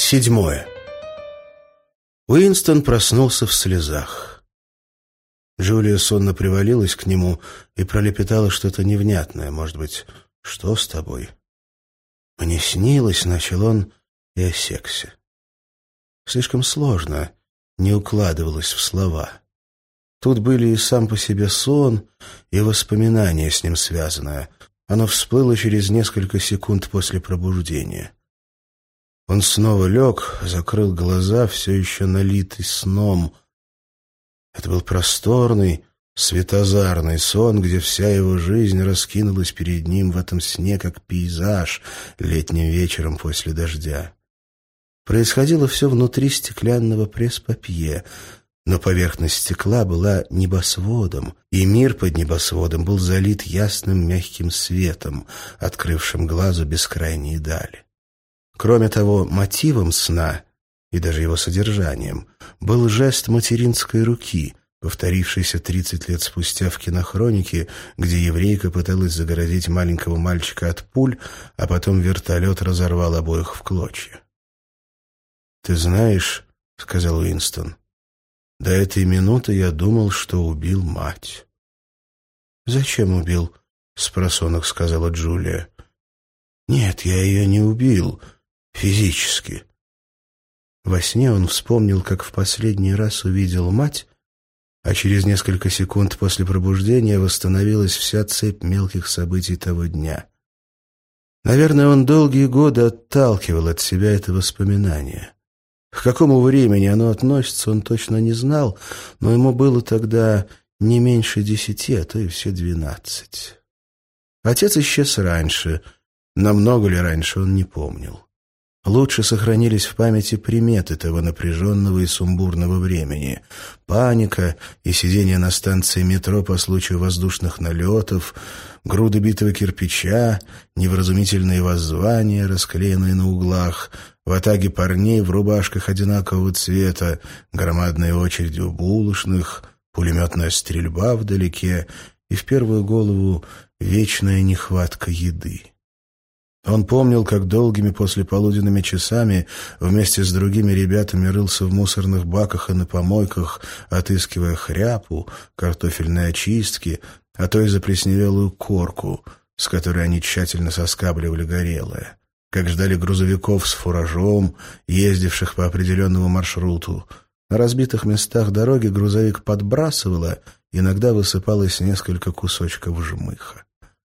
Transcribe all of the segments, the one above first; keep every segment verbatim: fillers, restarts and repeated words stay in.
Седьмое. Уинстон проснулся в слезах. Джулия сонно привалилась к нему и пролепетала что-то невнятное. Может быть, что с тобой? Мне снилось, начал он и осекся. Слишком сложно, не укладывалось в слова. Тут были и сам по себе сон, и воспоминание с ним связанное. Оно всплыло через несколько секунд после пробуждения. Он снова лег, закрыл глаза, все еще налитый сном. Это был просторный, светозарный сон, где вся его жизнь раскинулась перед ним в этом сне, как пейзаж летним вечером после дождя. Происходило все внутри стеклянного пресс-папье, но поверхность стекла была небосводом, и мир под небосводом был залит ясным мягким светом, открывшим глазу бескрайние дали. Кроме того, мотивом сна, и даже его содержанием, был жест материнской руки, повторившийся тридцать лет спустя в кинохронике, где еврейка пыталась загородить маленького мальчика от пуль, а потом вертолет разорвал обоих в клочья. «Ты знаешь, — сказал Уинстон, — до этой минуты я думал, что убил мать». «Зачем убил?» — спросонок сказала Джулия. «Нет, я ее не убил. Физически». Во сне он вспомнил, как в последний раз увидел мать, а через несколько секунд после пробуждения восстановилась вся цепь мелких событий того дня. Наверное, он долгие годы отталкивал от себя это воспоминание. К какому времени оно относится, он точно не знал, но ему было тогда не меньше десяти, а то и все двенадцать. Отец исчез раньше, намного ли раньше он не помнил. Лучше сохранились в памяти приметы того напряженного и сумбурного времени. Паника и сидение на станции метро по случаю воздушных налетов, груды битого кирпича, невразумительные воззвания, расклеенные на углах, ватаги парней в рубашках одинакового цвета, громадные очереди у булочных, пулеметная стрельба вдалеке и в первую голову вечная нехватка еды. Он помнил, как долгими послеполуденными часами вместе с другими ребятами рылся в мусорных баках и на помойках, отыскивая хряпу, картофельные очистки, а то и заплесневелую корку, с которой они тщательно соскабливали горелое, как ждали грузовиков с фуражом, ездивших по определенному маршруту. На разбитых местах дороги грузовик подбрасывало, иногда высыпалось несколько кусочков жмыха.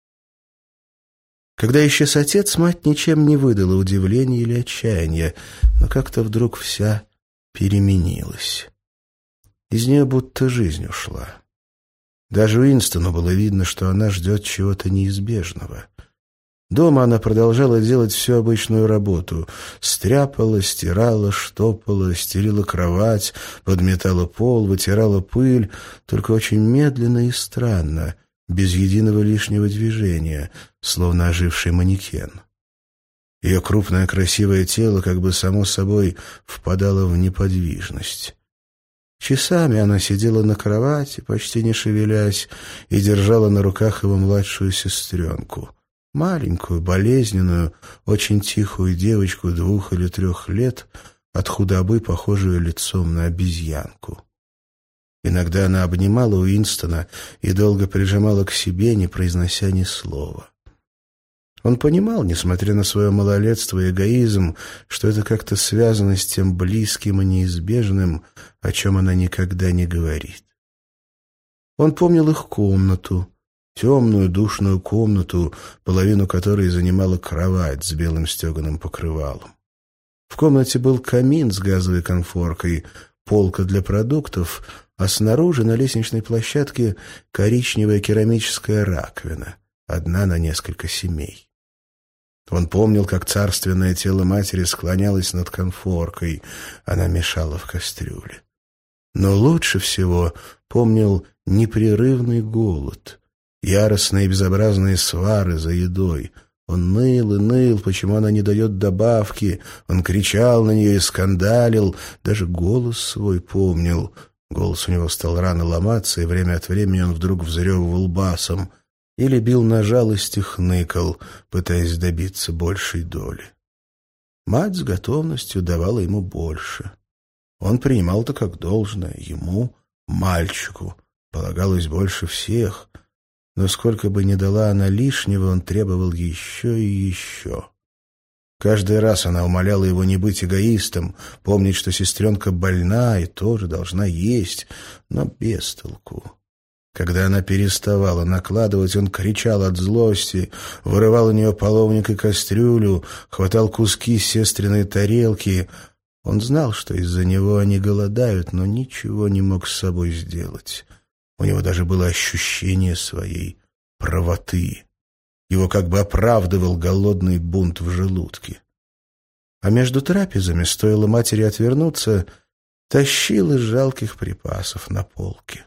Когда исчез отец, мать ничем не выдала удивления или отчаяния, но как-то вдруг вся переменилась. Из нее будто жизнь ушла. Даже Уинстону было видно, что она ждет чего-то неизбежного. Дома она продолжала делать всю обычную работу. Стряпала, стирала, штопала, стелила кровать, подметала пол, вытирала пыль, только очень медленно и странно, без единого лишнего движения, словно оживший манекен. Ее крупное красивое тело как бы само собой впадало в неподвижность. Часами она сидела на кровати, почти не шевелясь, и держала на руках его младшую сестренку, маленькую, болезненную, очень тихую девочку двух или трех лет, от худобы похожую лицом на обезьянку. Иногда она обнимала Уинстона и долго прижимала к себе, не произнося ни слова. Он понимал, несмотря на свое малолетство и эгоизм, что это как-то связано с тем близким и неизбежным, о чем она никогда не говорит. Он помнил их комнату, темную душную комнату, половину которой занимала кровать с белым стеганым покрывалом. В комнате был камин с газовой конфоркой, полка для продуктов, а снаружи на лестничной площадке коричневая керамическая раковина, одна на несколько семей. Он помнил, как царственное тело матери склонялось над конфоркой, она мешала в кастрюле. Но лучше всего помнил непрерывный голод, яростные безобразные свары за едой. Он ныл и ныл, почему она не дает добавки, он кричал на нее и скандалил, даже голос свой помнил. Голос у него стал рано ломаться, и время от времени он вдруг взрёвывал басом или бил на жалость и хныкал, пытаясь добиться большей доли. Мать с готовностью давала ему больше. Он принимал это как должное. Ему, мальчику, полагалось больше всех. Но сколько бы ни дала она лишнего, он требовал еще и еще. Каждый раз она умоляла его не быть эгоистом, помнить, что сестренка больна и тоже должна есть, но без толку. Когда она переставала накладывать, он кричал от злости, вырывал у нее половник и кастрюлю, хватал куски с сестриной тарелки. Он знал, что из-за него они голодают, но ничего не мог с собой сделать. У него даже было ощущение своей правоты. Его как бы оправдывал голодный бунт в желудке. А между трапезами, стоило матери отвернуться, тащил из жалких припасов на полке.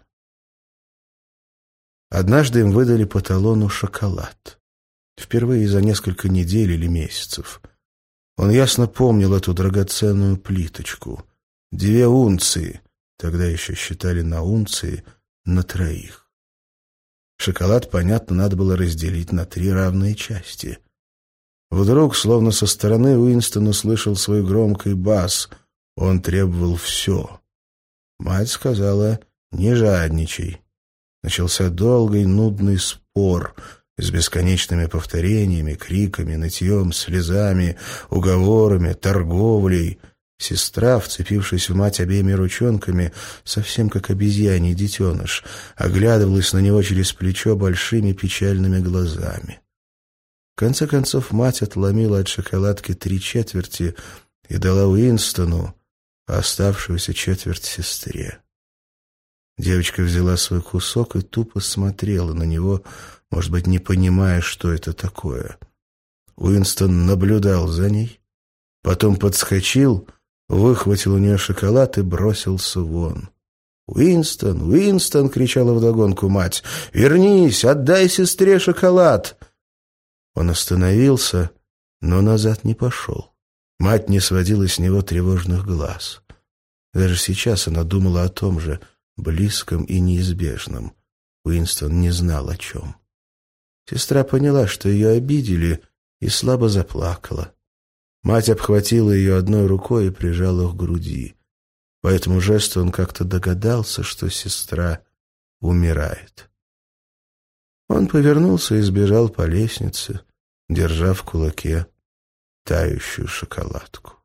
Однажды им выдали по талону шоколад. Впервые за несколько недель или месяцев. Он ясно помнил эту драгоценную плиточку. Две унции, тогда еще считали на унции, на троих. Шоколад, понятно, надо было разделить на три равные части. Вдруг, словно со стороны, Уинстон услышал свой громкий бас. Он требовал все. Мать сказала: «Не жадничай». Начался долгий, нудный спор с бесконечными повторениями, криками, нытьем, слезами, уговорами, торговлей. Сестра, вцепившись в мать обеими ручонками, совсем как обезьяний детеныш, оглядывалась на него через плечо большими печальными глазами. В конце концов мать отломила от шоколадки три четверти и дала Уинстону, а оставшуюся четверть сестре. Девочка взяла свой кусок и тупо смотрела на него, может быть, не понимая, что это такое. Уинстон наблюдал за ней, потом подскочил, выхватил у нее шоколад и бросился вон. «Уинстон! Уинстон!» — кричала вдогонку мать. «Вернись! Отдай сестре шоколад!» Он остановился, но назад не пошел. Мать не сводила с него тревожных глаз. Даже сейчас она думала о том же, близком и неизбежном. Уинстон не знал о чем. Сестра поняла, что ее обидели, и слабо заплакала. Мать обхватила ее одной рукой и прижала к груди. По этому жесту он как-то догадался, что сестра умирает. Он повернулся и сбежал по лестнице, держа в кулаке тающую шоколадку.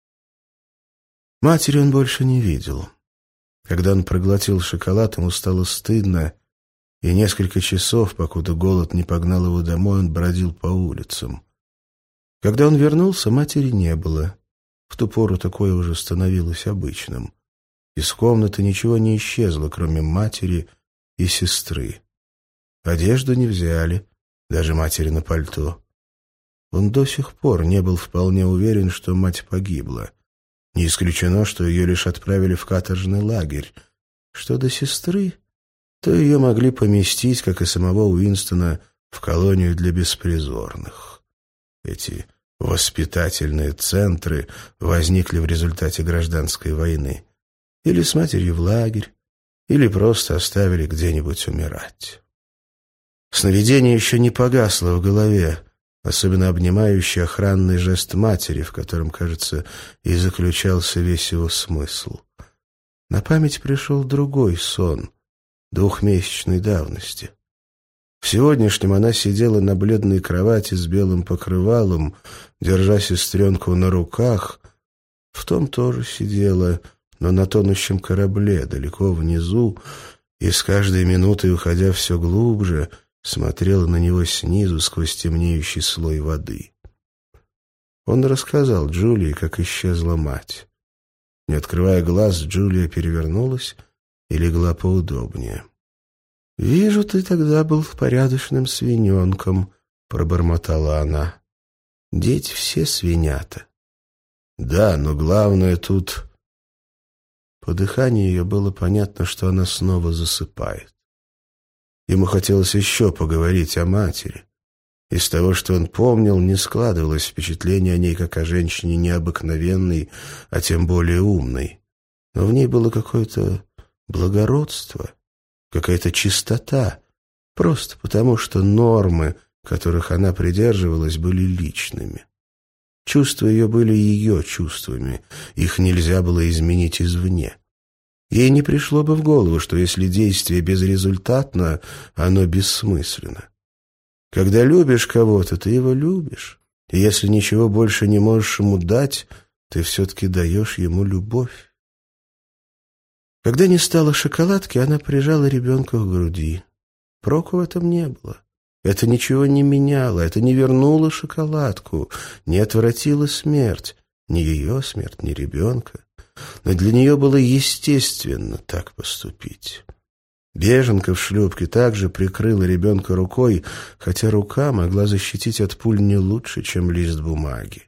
Матери он больше не видел. Когда он проглотил шоколад, ему стало стыдно, и несколько часов, покуда голод не погнал его домой, он бродил по улицам. Когда он вернулся, матери не было. В ту пору такое уже становилось обычным. Из комнаты ничего не исчезло, кроме матери и сестры. Одежду не взяли, даже матери на пальто. Он до сих пор не был вполне уверен, что мать погибла. Не исключено, что ее лишь отправили в каторжный лагерь. Что до сестры, то ее могли поместить, как и самого Уинстона, в колонию для беспризорных. Эти воспитательные центры возникли в результате гражданской войны. Или с матерью в лагерь, или просто оставили где-нибудь умирать. Сновидение еще не погасло в голове, особенно обнимающий охранный жест матери, в котором, кажется, и заключался весь его смысл. На память пришел другой сон, двухмесячной давности. В сегодняшнем она сидела на бледной кровати с белым покрывалом, держа сестренку на руках. В том тоже сидела, но на тонущем корабле, далеко внизу, и с каждой минутой, уходя все глубже, смотрела на него снизу сквозь темнеющий слой воды. Он рассказал Джулии, как исчезла мать. Не открывая глаз, Джулия перевернулась и легла поудобнее. «Вижу, ты тогда был порядочным свиненком», — пробормотала она. «Дети все свинята». «Да, но главное тут...» По дыханию ее было понятно, что она снова засыпает. Ему хотелось еще поговорить о матери. Из того, что он помнил, не складывалось впечатление о ней как о женщине необыкновенной, а тем более умной. Но в ней было какое-то благородство, какая-то чистота, просто потому, что нормы, которых она придерживалась, были личными. Чувства ее были ее чувствами, их нельзя было изменить извне. Ей не пришло бы в голову, что если действие безрезультатно, оно бессмысленно. Когда любишь кого-то, ты его любишь, и если ничего больше не можешь ему дать, ты все-таки даешь ему любовь. Когда не стало шоколадки, она прижала ребенка к груди. Проку в этом не было. Это ничего не меняло, это не вернуло шоколадку, не отвратило смерть, ни ее смерть, ни ребенка. Но для нее было естественно так поступить. Беженка в шлюпке также прикрыла ребенка рукой, хотя рука могла защитить от пуль не лучше, чем лист бумаги.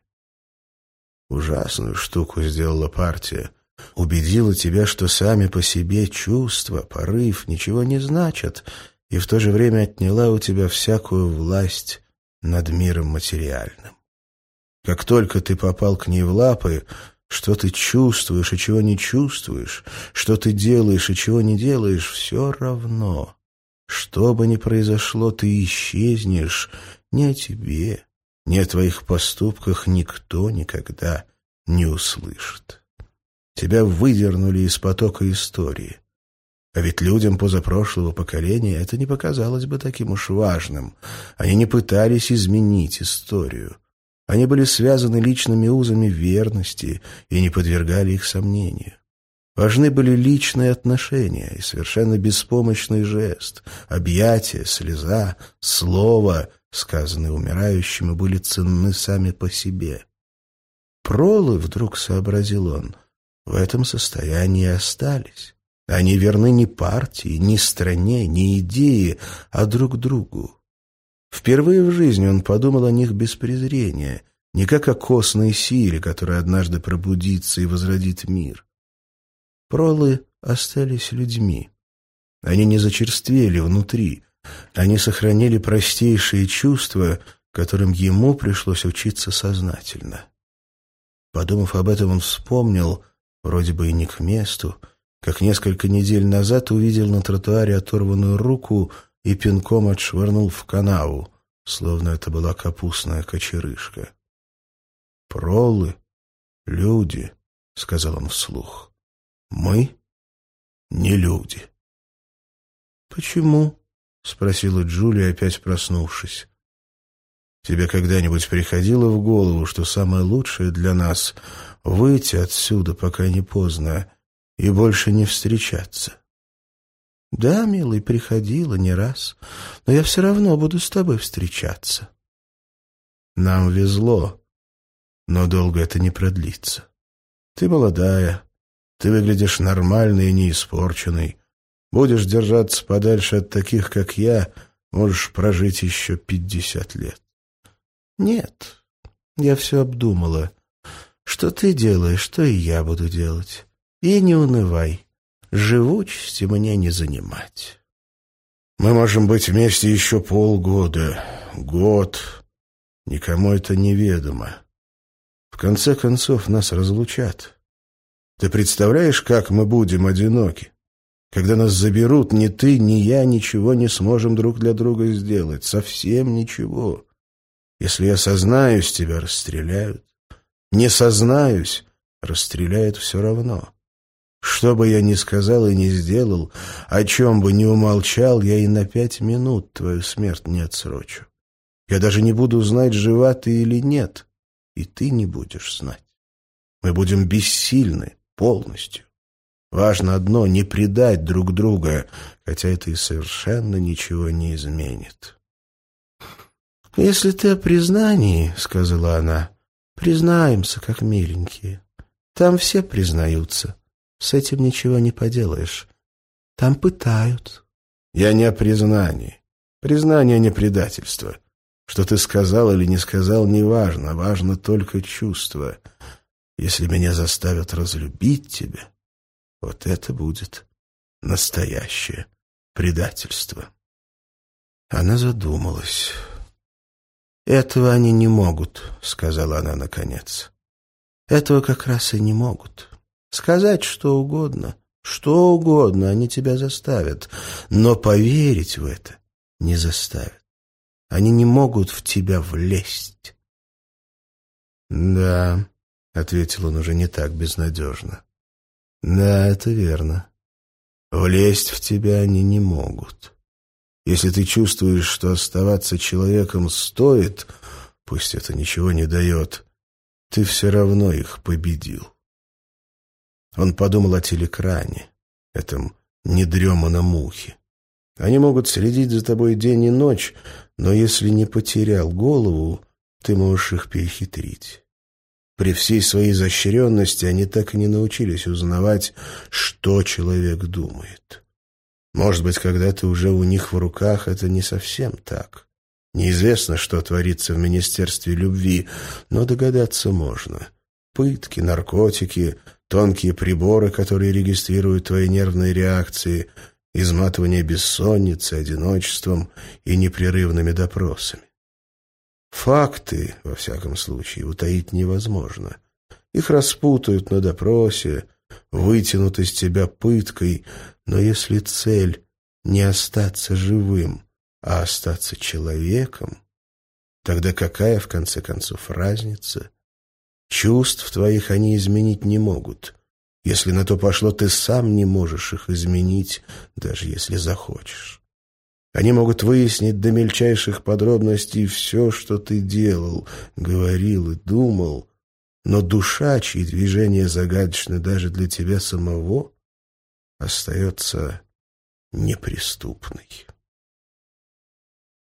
Ужасную штуку сделала партия. Убедила тебя, что сами по себе чувства, порыв ничего не значат, и в то же время отняла у тебя всякую власть над миром материальным. Как только ты попал к ней в лапы, что ты чувствуешь и чего не чувствуешь, что ты делаешь и чего не делаешь, все равно. Что бы ни произошло, ты исчезнешь. Ни о тебе, ни о твоих поступках никто никогда не услышит. Тебя выдернули из потока истории. А ведь людям позапрошлого поколения это не показалось бы таким уж важным. Они не пытались изменить историю. Они были связаны личными узами верности и не подвергали их сомнению. Важны были личные отношения и совершенно беспомощный жест, объятие, слеза, слово, сказанные умирающим, и были ценны сами по себе. Пролы, вдруг сообразил он, в этом состоянии остались. Они верны не партии, ни стране, ни идее, а друг другу. Впервые в жизни он подумал о них без презрения, не как о косной силе, которая однажды пробудится и возродит мир. Пролы остались людьми. Они не зачерствели внутри, они сохранили простейшие чувства, которым ему пришлось учиться сознательно. Подумав об этом, он вспомнил, вроде бы и не к месту, как несколько недель назад увидел на тротуаре оторванную руку и пинком отшвырнул в канаву, словно это была капустная кочерышка. «Пролы, люди», — сказал он вслух, — «мы не люди». «Почему?» — спросила Джулия, опять проснувшись. «Тебе когда-нибудь приходило в голову, что самое лучшее для нас — выйти отсюда, пока не поздно, и больше не встречаться?» «Да, милый, приходила не раз, но я все равно буду с тобой встречаться». «Нам везло, но долго это не продлится. Ты молодая, ты выглядишь нормальной и неиспорченной. Будешь держаться подальше от таких, как я, можешь прожить еще пятьдесят лет». «Нет, я все обдумала. Что ты делаешь, что и я буду делать. И не унывай. Живучести мне не занимать». «Мы можем быть вместе еще полгода, год. Никому это неведомо. В конце концов, нас разлучат. Ты представляешь, как мы будем одиноки? Когда нас заберут, ни ты, ни я ничего не сможем друг для друга сделать. Совсем ничего. Если я сознаюсь, тебя расстреляют. Не сознаюсь, расстреляют все равно. Что бы я ни сказал и ни сделал, о чем бы ни умолчал, я и на пять минут твою смерть не отсрочу. Я даже не буду знать, жива ты или нет, и ты не будешь знать. Мы будем бессильны полностью. Важно одно — не предать друг друга, хотя это и совершенно ничего не изменит». «Если ты о признании, — сказала она, — признаемся, как миленькие. Там все признаются. С этим ничего не поделаешь. Там пытают». «Я не о признании. Признание не предательство. Что ты сказал или не сказал, не важно. Важно только чувство. Если меня заставят разлюбить тебя, вот это будет настоящее предательство». Она задумалась. «Этого они не могут», — сказала она наконец. «Этого как раз и не могут. Сказать что угодно, что угодно они тебя заставят, но поверить в это не заставят. Они не могут в тебя влезть. «Да», — ответил он уже не так безнадежно. «Да, это верно. Влезть в тебя они не могут. Если ты чувствуешь, что оставаться человеком стоит, пусть это ничего не дает, ты все равно их победил». Он подумал о телекране, этом недреманном ухе. Они могут следить за тобой день и ночь, но если не потерял голову, ты можешь их перехитрить. При всей своей изощренности они так и не научились узнавать, что человек думает. Может быть, когда ты уже у них в руках, это не совсем так. Неизвестно, что творится в Министерстве любви, но догадаться можно. Пытки, наркотики, тонкие приборы, которые регистрируют твои нервные реакции, изматывание бессонницей, одиночеством и непрерывными допросами. Факты, во всяком случае, утаить невозможно. Их распутают на допросе, вытянут из тебя пыткой, но если цель не остаться живым, а остаться человеком, тогда какая, в конце концов, разница? Чувств твоих они изменить не могут. Если на то пошло, ты сам не можешь их изменить, даже если захочешь. Они могут выяснить до мельчайших подробностей все, что ты делал, говорил и думал, но душа, чьи движения загадочны даже для тебя самого, остается неприступной.